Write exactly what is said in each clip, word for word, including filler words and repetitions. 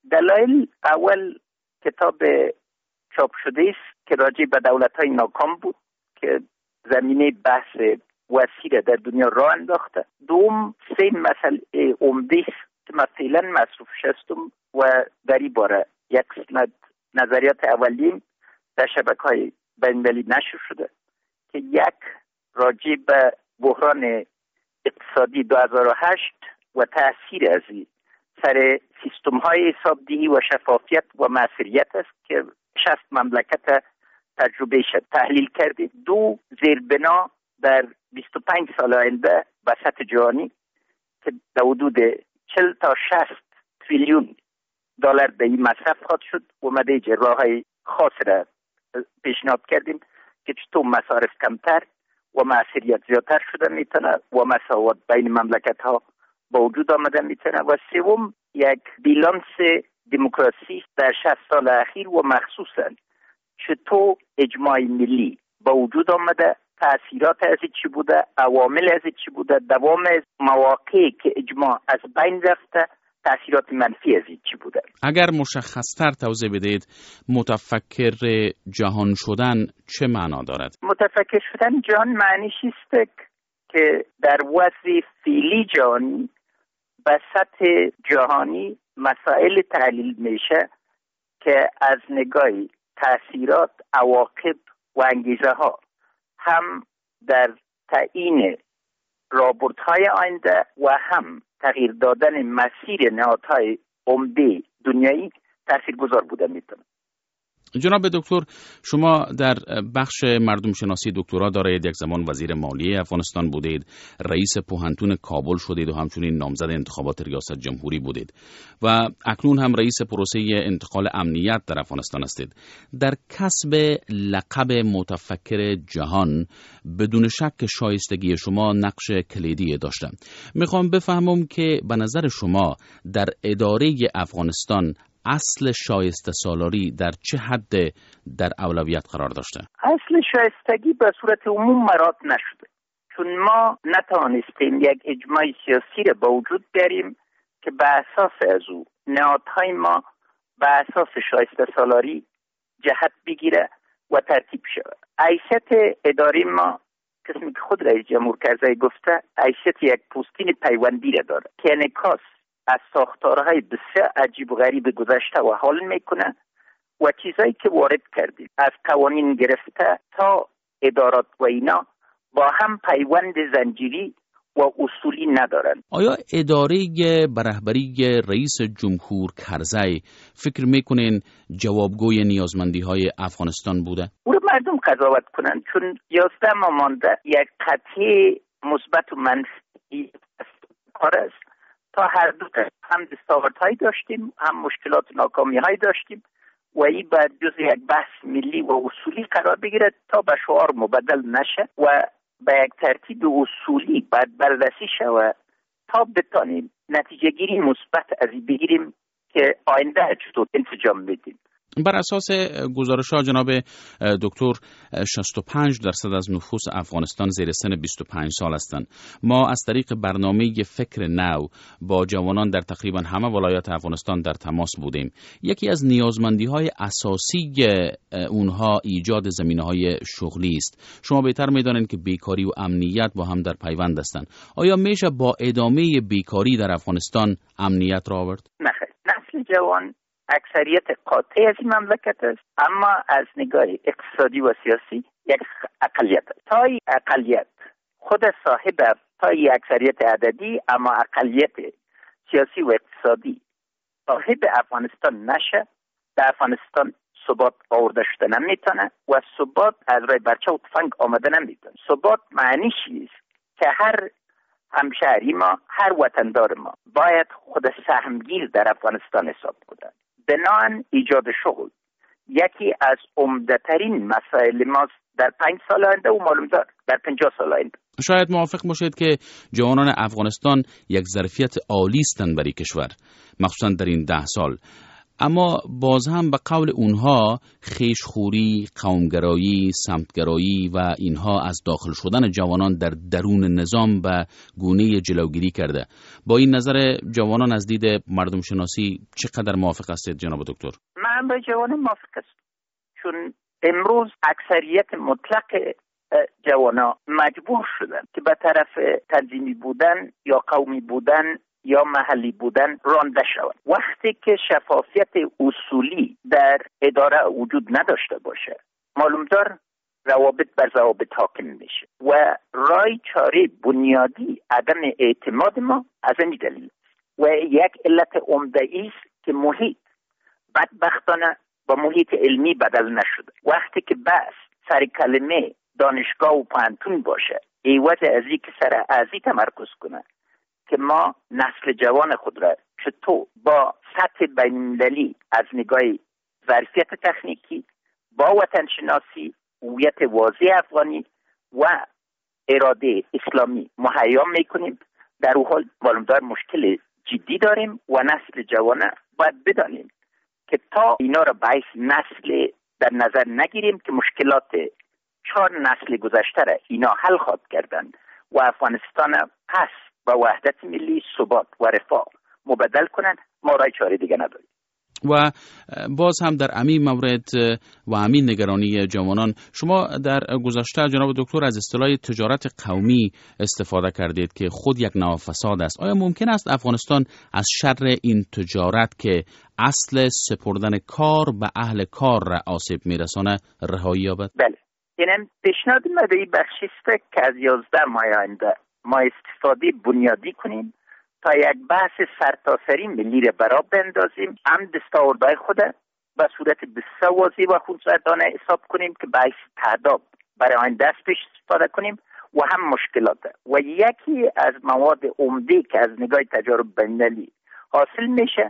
دلایل اول کتاب چاپ شده است که راجع به دولت‌های ناکام بود که زمینه بحث وسیع در دنیا راه انداخته. دوم سه مسئله عمده است که من فعلا مصروف شدم و در این باره یک قسمت نظریات اولیم در شبکه‌های بین‌المللی نشر شده که یک راجع به بحران اقتصادی دو هزار و هشت و تأثیر از این سر سیستم‌های حسابدهی و شفافیت و مؤثریت است که شصت مملکت تجربه شد تحلیل کرده. دو زیربنا در بیست و پنج سال آینده به سطح جهانی که در حدود چهل تا شصت تریلیون دلار به این مصرف خواهد شد و مدیج راه‌های خاص را پیشنهاد کردیم که چطور مصارف کمتر و مؤثریت زیادتر شده میتونه و مساوات بین مملکت ها با وجود آمده میتونه. و سوم یک بیلانس دموکراسی در شصت سال اخیر و مخصوصا چطور اجماع ملی با وجود آمده، تأثیرات از چی بوده، عوامل از چی بوده، دوام مواقعی که اجماع از بین رفته، تأثیرات منفی از چی بوده. اگر مشخص‌تر توضیح بدید متفکر جهان شدن چه معنا دارد؟ متفکر شدن جهان معنیش است که در وضع فعلی جهانی به سطح جهانی مسائل تحلیل میشه که از نگاه تأثیرات، عواقب و انگیزه ها هم در تعیین رابطهای آینده و هم تغییر دادن مسیر نهادهای عمده دنیایی تاثیرگذار بوده میتونه. جناب دکتر، شما در بخش مردم شناسی دکترا دارید، یک زمان وزیر مالیه افغانستان بودید، رئیس پوهنتون کابل شدید و همچنین نامزد انتخابات ریاست جمهوری بودید و اکنون هم رئیس پروسه انتقال امنیت در افغانستان هستید. در کسب لقب متفکر جهان بدون شک شایستگی شما نقش کلیدی داشته. میخوام بفهمم که به نظر شما در اداره افغانستان اصل شایسته سالاری در چه حد در اولویت قرار داشته؟ اصل شایستگی به صورت عموم مراعات نشده، چون ما نتوانستیم یک اجماع سیاسی را به وجود بیاریم که به اساس از او نهادهای ما به اساس شایسته سالاری جهت بگیره و ترتیب شود. حیثیت اداره ما قسمی که خود رئیس جمهور کرزی گفته حیثیت یک پوستین پیوندی را داره که انعکاس از ساختارهای بسیار عجیب و غریب گذشته و حال میکنه و چیزایی که وارد کردیم از قوانین گرفته تا ادارات و اینا با هم پیوند زنجیری و اصولی ندارن. آیا اداره به رهبری رئیس جمهور کرزی فکر میکنین جوابگوی نیازمندی های افغانستان بوده؟ او رو مردم قضاوت کنن، چون یازده ماه مانده یک قطعه مثبت و منفی کار است. تا هر دو هم دستاوردهایی داشتیم، هم مشکلات و ناکامی‌هایی داشتیم و این باید جز یک بحث ملی و اصولی قرار بگیرد تا به شعار مبدل نشه و به یک ترتیب اصولی باید بررسی شود تا بتانیم نتیجه گیری مثبت از این بگیریم که آینده چطور انسجام بدیم. بر اساس گزارش‌ها جناب دکتر شصت و پنج درصد از نفوس افغانستان زیر سن بیست و پنج سال هستند. ما از طریق برنامه فکر نو با جوانان در تقریبا همه ولایات افغانستان در تماس بودیم. یکی از نیازمندی‌های اساسی اونها ایجاد زمینه‌های شغلی است. شما بهتر می‌دانید که بیکاری و امنیت با هم در پیوند هستند. آیا میشه با ادامه بیکاری در افغانستان امنیت را آورد؟ نه، نسل جوان اکثریت قاطع از این مملکت است، اما از نگاه اقتصادی و سیاسی یک اقلیت است. تا این اقلیت خود صاحب تا این اکثریت عددی اما اقلیت سیاسی و اقتصادی صاحب افغانستان نشه، در افغانستان ثبات آورده شده نمیتونه و ثبات از روی برچه و تفنگ آمده نمیتونه. ثبات معنیش است که هر همشهری ما، هر وطندار ما باید خود سهمگیر در افغانستان حساب کنه. بنابراین ایجاد شغل یکی از عمده‌ترین مسائل ماست در پنج سال آینده و معلوم دار در پنجاه سال آینده. شاید موافق باشید که جوانان افغانستان یک ظرفیت عالی هستند برای کشور، مخصوصا در این ده سال. اما باز هم به قول اونها خیشخوری، قومگرایی، سمتگرایی و اینها از داخل شدن جوانان در درون نظام به گونه جلوگیری کرده. با این نظر جوانان از دید مردم شناسی چقدر موافق هستید جناب دکتر؟ من با جوانان موافق هستم، چون امروز اکثریت مطلق جوانا مجبور شدن که به طرف تنظیمی بودن یا قومی بودن یا محلی بودن رانده شود. وقتی که شفافیت اصولی در اداره وجود نداشته باشه، معلومدار روابط بر ضوابط حاکم میشه و رای چاره بنیادی عدم اعتماد ما از این دلیل و یک علت عمده است که محیط بدبختانه با محیط علمی بدل نشده. وقتی که بس سر کلمه دانشگاه و پانتون باشه، ایوز از این که سر ازی تمرکز کنه که ما نسل جوان خود را چطور با سطح بین‌المللی از نگاه ظرفیت تکنیکی، با وطن شناسی، هویت واضح افغانی و اراده اسلامی مهیا میکنیم، در اون حال معلومدار مشکل جدی داریم و نسل جوان باید بدانیم که تا اینا را باعث نسل در نظر نگیریم که مشکلات چهار نسل گذشته را اینا حل خواهد کردن و افغانستان پس با وحدت ملی، ثبات و رفاه مبدل کنند، ما رای چاره دیگه نداریم. و باز هم در همین مورد و همین نگرانی جوانان، شما در گذشته جناب دکتر از اصطلاح تجارت قومی استفاده کردید که خود یک نوع فساد است. آیا ممکن است افغانستان از شر این تجارت که اصل سپردن کار به اهل کار را آسیب میرسانه رهایی یابد؟ بله، اینم پیشنهاد مدعی بخشی است که از یازده ماه آینده ما استفاده بنیادی کنیم تا یک بحث سرتاسری ملی را براب بندازیم، هم دستاوردهای خود به صورت بسیار واضح و خودسردانه حساب کنیم که باعث تهداب برای آینده دست پیش استفاده کنیم و هم مشکلات. و یکی از مواد عمده که از نگاه تجارب بین‌المللی حاصل میشه،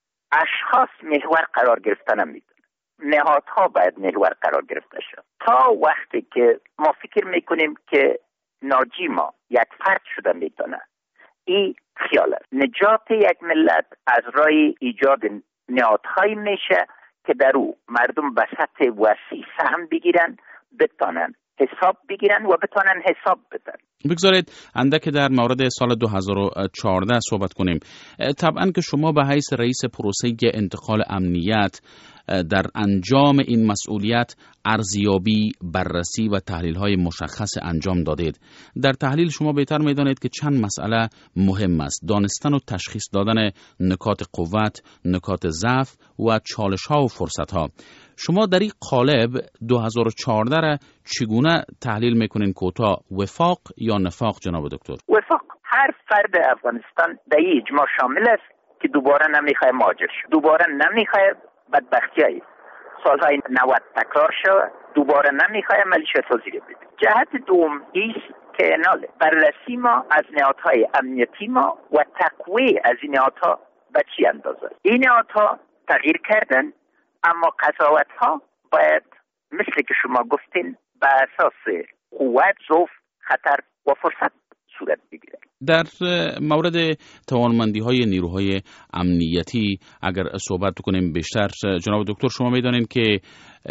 اشخاص محور قرار گرفتن میتونه، نهادها باید محور قرار گرفته شد. تا وقتی که ما فکر میکنیم که ناجی ما یک فرد شده میتونه، این خیال است. نجات یک ملت از راه ایجاد نهادهایی میشه که در او مردم به سطح وسیع سهم بگیرن، بتانن حساب بگیرن و بتانن حساب بدن. بگذارید اندک در مورد سال دو هزار و چهارده صحبت کنیم. طبعا که شما به حیث رئیس پروسه انتقال امنیت در انجام این مسئولیت ارزیابی، بررسی و تحلیل‌های مشخص انجام دادید. در تحلیل شما بهتر می‌دانید که چند مسئله مهم است: دانستن و تشخیص دادن نکات قوت، نکات ضعف و چالش‌ها و فرصت‌ها. شما در این قالب دو هزار و چهارده را چگونه تحلیل می‌کنین؟ کوتاه وفاق یا نفاق جناب دکتر؟ وفاق. هر فرد افغانستان در این اجماع شامل است که دوباره نمی‌خواد مهاجر شد، دوباره نمی‌خواد بدبختی‌های سالهای نود تکرار شد، دوباره نمی‌خواد ملیشه سازی بده. جهت دوم ایست که ناله بررسی ما از نهادهای امنیتی ما و تقویه از این نهادها به چی اندازه. این نهادها تغییر کردن، اما قضاوت‌ها باید مثل که شما گفتین به اساس قوت، ضعف، خطر و فرصت صورت بگیره. در مورد توانمندی‌های نیروهای امنیتی اگر صحبت کنیم بیشتر، جناب دکتر شما می‌دانید که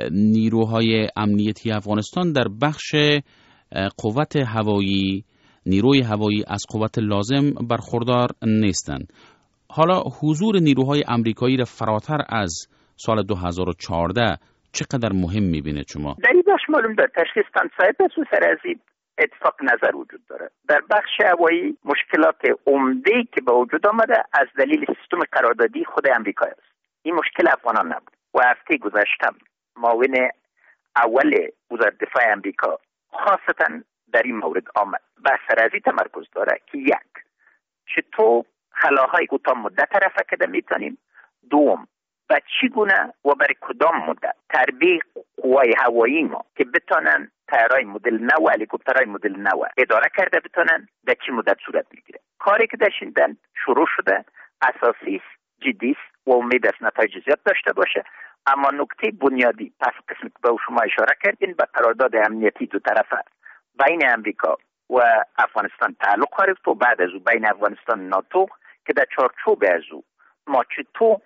نیروهای امنیتی افغانستان در بخش قوت هوایی، نیروی هوایی از قوت لازم برخوردار نیستند. حالا حضور نیروهای آمریکایی را فراتر از سال دو هزار و چهارده چقدر مهم می‌بینید شما؟ در این بخش معلوم داره تشخیص تنصایب است و سر از این اتفاق نظر وجود داره. در بخش هوایی مشکلات عمده‌ای که به وجود آمده از دلیل سیستم قراردادی خود آمریکا است. این مشکل افغانان نبود و هفته گذشته معاون اول وزارت دفاع آمریکا خاصتا در این مورد آمد. بحث سرازی تمرکز داره که یک، چطور خلاهای کوتاه مدت رفع کرده میتونیم، دوم و چگونه و برای کدام مدت تربیه قوای هوایی ما که بتونن طیارهای مدل نو، هلیکوپترهای مدل نو اداره کرده بتونن در چه مدت صورت بگیره. کاری که داشتن شروع شده، اساسی است، جدی است و امید است نتایج زیاد داشته باشه. اما نکته بنیادی پس قسمی که به شما اشاره کردین به قرارداد امنیتی دو طرفه بین امریکا و افغانستان تعلق گرفت و بعد از او بین افغانستان و ناتو که در چارچوب از او ما چطور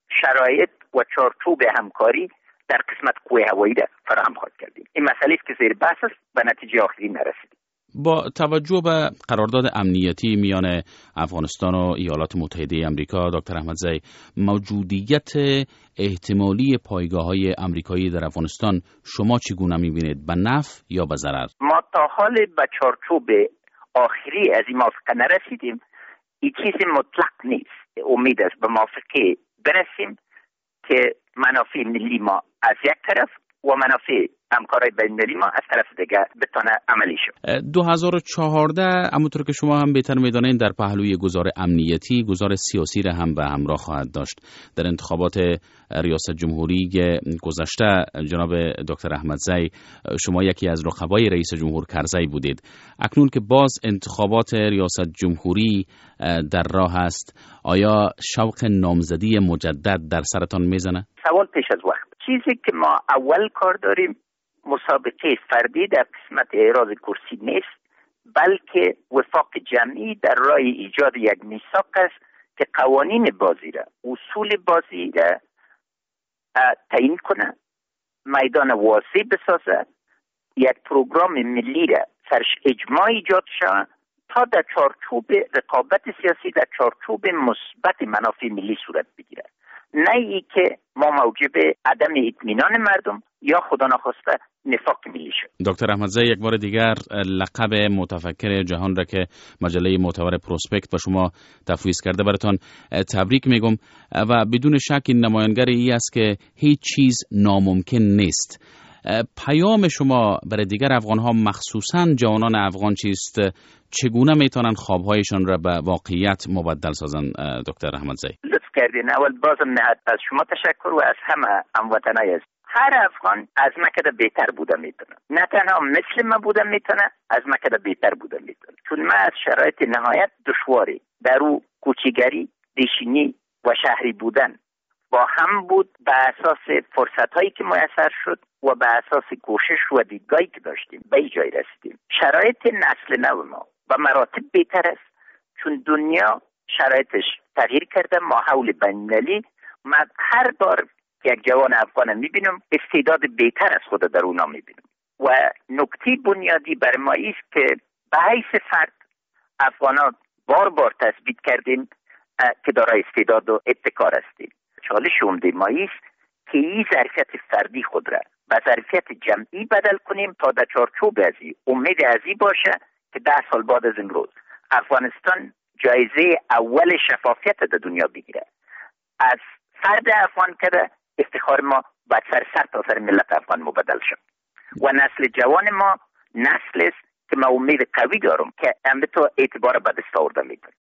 شرایط و چارچوب همکاری در قسمت قوه هوایی را فراهم خواهد کردیم. این مسئله است که زیر بحث است و نتیجه آخری نرسیدیم. با توجه به قرارداد امنیتی میان افغانستان و ایالات متحده آمریکا، دکتر احمدزی، موجودیت احتمالی پایگاه‌های آمریکایی در افغانستان شما چگونه می‌بینید؟ به نفع یا به ضرر؟ ما تا حال به چارچوب آخری از این موافقه نرسیدیم. این چیز مطلق نیست. امید است به موافقه برسیم که منافع ملی ما از یک طرف و منافع همکارای بین‌المللی ما از طرف دیگر بتونه عملی شد. دو هزار و چهارده همونطور که شما هم بهتر می‌دانید در پهلوی گذار امنیتی، گذار سیاسی را هم به همراه خواهد داشت. در انتخابات ریاست جمهوری گذشته جناب دکتر احمدزی، شما یکی از رقبای رئیس جمهور کرزی بودید. اکنون که باز انتخابات ریاست جمهوری در راه است، آیا شوق نامزدی مجدد در سرتان میزنه؟ سوال پیش از وقت. چیزی که ما اول کار داریم مسابقه فردی در قسمت اعراض کرسی نیست، بلکه وفاق جمعی در راه ایجاد یک میثاق است که قوانین بازی را، اصول بازی را تعیین کنه، میدان واسع بسازه، یک پروگرام ملی را سرش اجماع ایجاد شود تا در چارچوب رقابت سیاسی در چارچوب مثبت منافع ملی صورت بگیره، نه ای که ما موجب عدم اطمینان مردم یا خدا نخواسته نفاق ملی شد. دکتر احمدزی، یک بار دیگر لقب متفکر جهان را که مجله معتبر پروسپکت به شما تفویض کرده براتان تبریک میگم و بدون شک این نمایانگر ای است که هیچ چیز ناممکن نیست. پیام شما برای دیگر افغان‌ها، مخصوصاً جوانان افغان چیست؟ چگونه میتونن خوابهایشان را به واقعیت مبدل سازن؟ دکتر احمدزی لطف کردین. اول بازم نهایت از شما تشکر و از همه هموطنای است. هر افغان از مکه بهتر بوده میتونه، نه تنها مثل ما بوده میتونه، از مکه بهتر بوده میتونه. چون ما از شرایط نهایت دشواری در او کوچیگری، دیشینی و شهری بودن با هم بود، به اساس فرصت هایی که میسر شد و به اساس کوشش و دیدگاهی که داشتیم به این جای رسیدیم. شرایط نسل نو ما به مراتب بهتر است، چون دنیا شرایطش تغییر کرده. ماحول بین‌المللی، من هر بار که یک جوان افغان میبینم استعداد بهتر از خود در اونا میبینم و نکته بنیادی بر ما است که به حیث فرد افغانان بار بار تثبیت کردیم که دارای استعداد و ابتکار هستیم. چالش عمده ما است که این ظرفیت فردی خود را به ظرفیت جمعی بدل کنیم تا در چارچوب ازی امید ازی باشه که ده سال بعد از امروز افغانستان جایزه اول شفافیت در دنیا بگیره. از فرد افغان کرده افتخار ما به سر سر تا سر ملت افغان مبدل شد و نسل جوان ما نسل است که ما امید قوی دارم که هم به تو اعتبار به دست آورده میکنه.